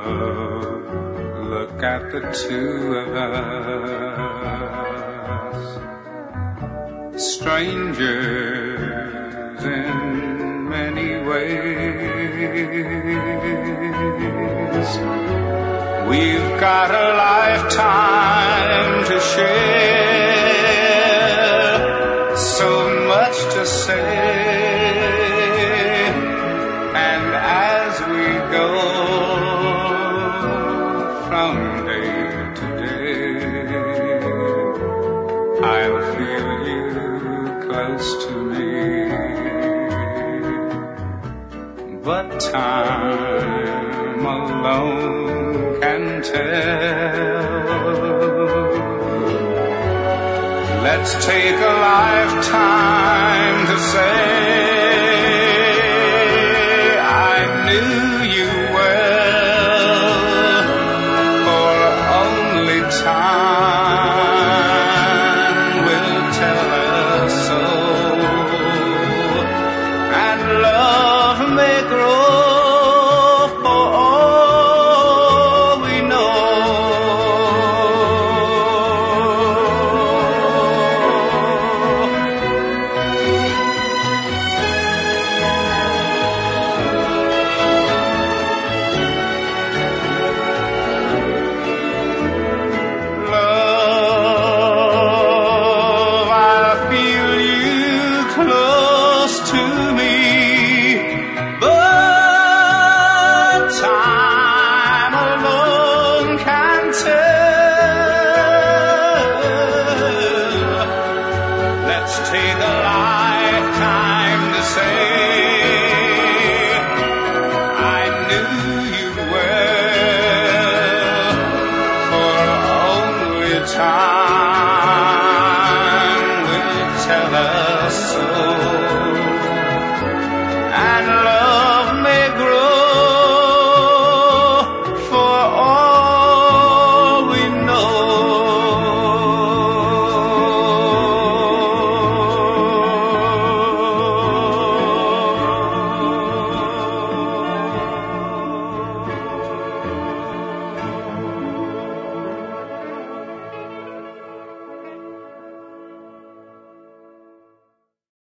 look at the two of us, strangers in many ways. We've got a lifetime to share, so much to say, and as we go from day to day, I'll feel you close to me. But time alone can tell. Let's take a lifetime to say